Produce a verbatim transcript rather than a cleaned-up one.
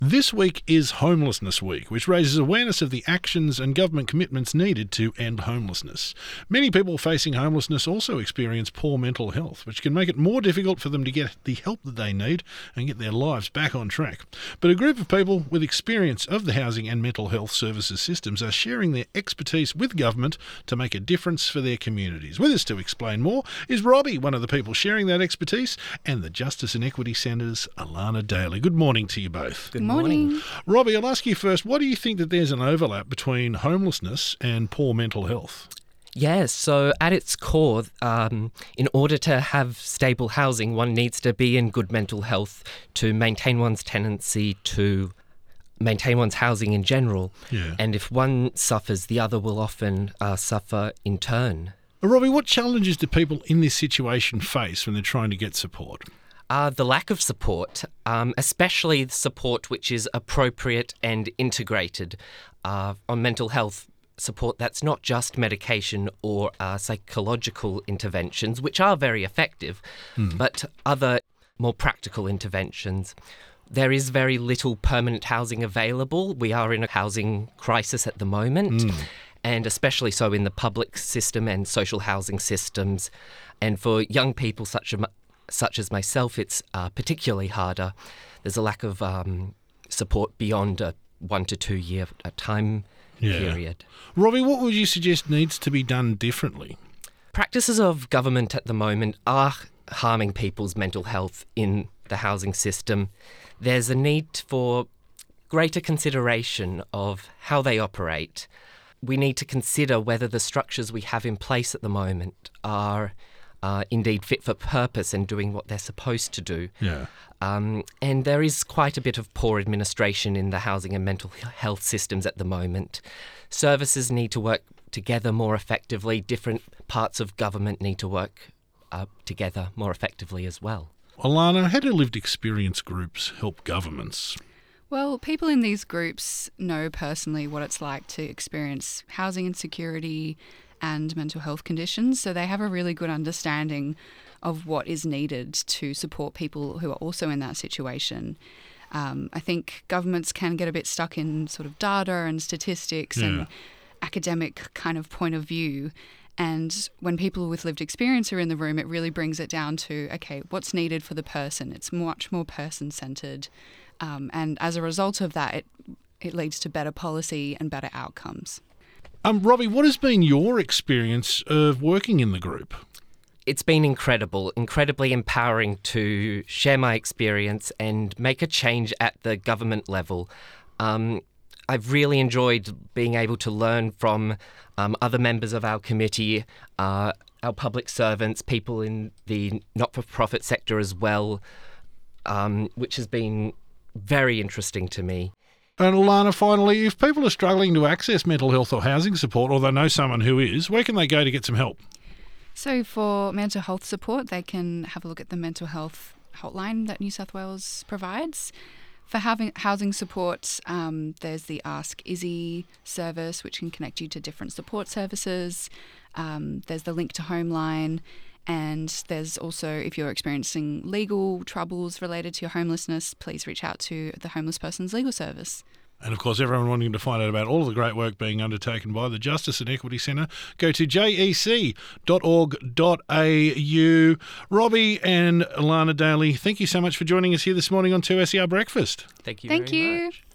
This week is Homelessness Week, which raises awareness of the actions and government commitments needed to end homelessness. Many people facing homelessness also experience poor mental health, which can make it more difficult for them to get the help that they need and get their lives back on track. But a group of people with experience of the housing and mental health services systems are sharing their expertise with government to make a difference for their communities. With us to explain more is Robbie, one of the people sharing that expertise, and the Justice and Equity Centre's Alana Daly. Good morning to you both. Good morning. Robbie, I'll ask you first, why do you think that there's an overlap between homelessness and poor mental health? Yes, so at its core, um, in order to have stable housing, one needs to be in good mental health to maintain one's tenancy, to maintain one's housing in general. Yeah. And if one suffers, the other will often uh, suffer in turn. Robbie, what challenges do people in this situation face when they're trying to get support? Uh, the lack of support, um, especially support which is appropriate and integrated uh, on mental health support that's not just medication or uh, psychological interventions, which are very effective, mm. but other more practical interventions. There is very little permanent housing available. We are in a housing crisis at the moment, mm. and especially so in the public system and social housing systems. And for young people such as such as myself, it's uh, particularly harder. There's a lack of um, support beyond a one to two year time yeah. period. Robbie, what would you suggest needs to be done differently? Practices of government at the moment are harming people's mental health in the housing system. There's a need for greater consideration of how they operate. We need to consider whether the structures we have in place at the moment are Uh, indeed fit for purpose and doing what they're supposed to do. Yeah. Um, and there is quite a bit of poor administration in the housing and mental health systems at the moment. Services need to work together more effectively. Different parts of government need to work uh, together more effectively as well. Alana, how do lived experience groups help governments? Well, people in these groups know personally what it's like to experience housing insecurity and mental health conditions, so they have a really good understanding of what is needed to support people who are also in that situation. Um, I think governments can get a bit stuck in sort of data and statistics yeah. and academic kind of point of view. And when people with lived experience are in the room, it really brings it down to, okay, what's needed for the person? It's much more person-centred. Um, and as a result of that, it, it leads to better policy and better outcomes. Um, Robbie, what has been your experience of working in the group? It's been incredible, incredibly empowering to share my experience and make a change at the government level. Um, I've really enjoyed being able to learn from um, other members of our committee, uh, our public servants, people in the not-for-profit sector as well, um, which has been very interesting to me. And Alana, finally, if people are struggling to access mental health or housing support, or they know someone who is, where can they go to get some help? So for mental health support, they can have a look at the mental health hotline that New South Wales provides. For having housing support, um, there's the Ask Izzy service, which can connect you to different support services. Um, there's the Link to Homeline. And there's also, if you're experiencing legal troubles related to your homelessness, please reach out to the Homeless Persons Legal Service. And of course, everyone wanting to find out about all of the great work being undertaken by the Justice and Equity Centre, go to j e c dot org dot a u. Robbie and Alana Daly, thank you so much for joining us here this morning on two S E R Breakfast. Thank you Thank very you. much.